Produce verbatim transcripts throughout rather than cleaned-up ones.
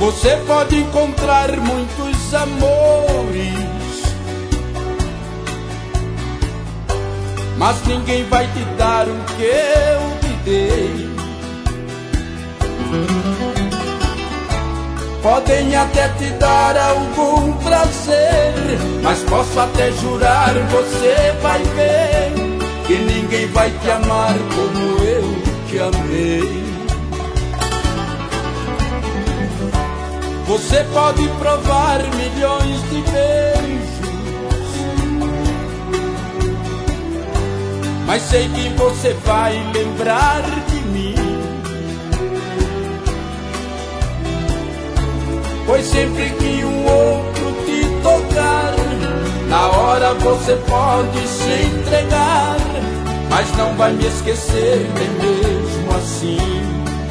Você pode encontrar muitos amores, mas ninguém vai te dar o que eu te dei. Podem até te dar algum prazer, mas posso até jurar, você vai ver que ninguém vai te amar como eu te amei. Você pode provar milhões de beijos, mas sei que você vai lembrar de mim, pois sempre que um outro te tocar, na hora você pode se entregar, mas não vai me esquecer nem mesmo assim.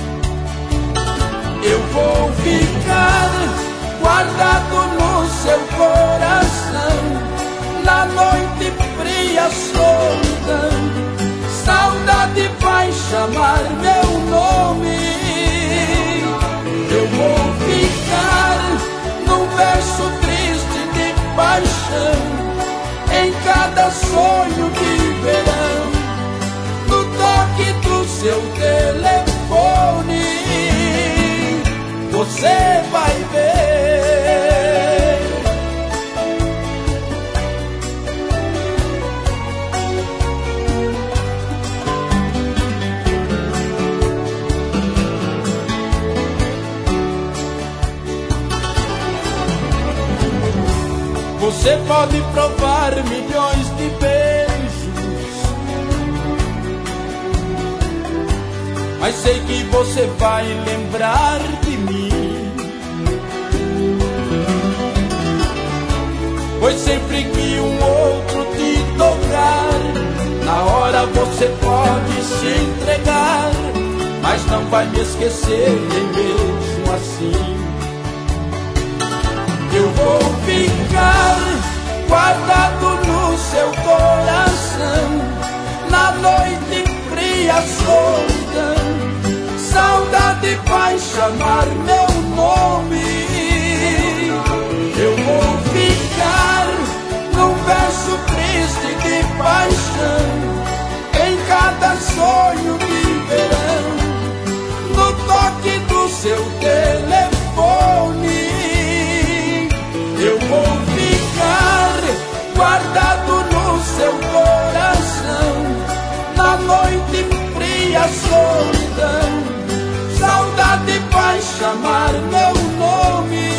Eu vou ficar guardado no seu coração, na noite fria, solidão. Saudade vai chamar meu nome. Eu vou ficar num verso triste de paixão, em cada sonho de verão, no toque do seu telefone. Você vai ver. Você pode provar milhões de beijos, mas sei que você vai lembrar de mim, pois sempre que um outro te tocar, na hora você pode se entregar, mas não vai me esquecer nem mesmo assim. Eu vou ficar guardado no seu coração, na noite fria, solidão. Saudade vai chamar meu nome. Eu vou ficar num verso triste de paixão, em cada sonho de verão, no toque do seu telefone. Eu vou ficar guardado no seu coração, na noite fria, solidão. Saudade vai chamar meu nome.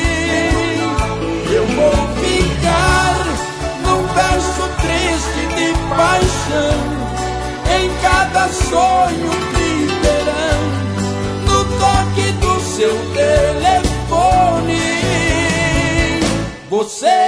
Eu vou ficar num verso triste de paixão, em cada sonho de verão, no toque do seu telefone. Você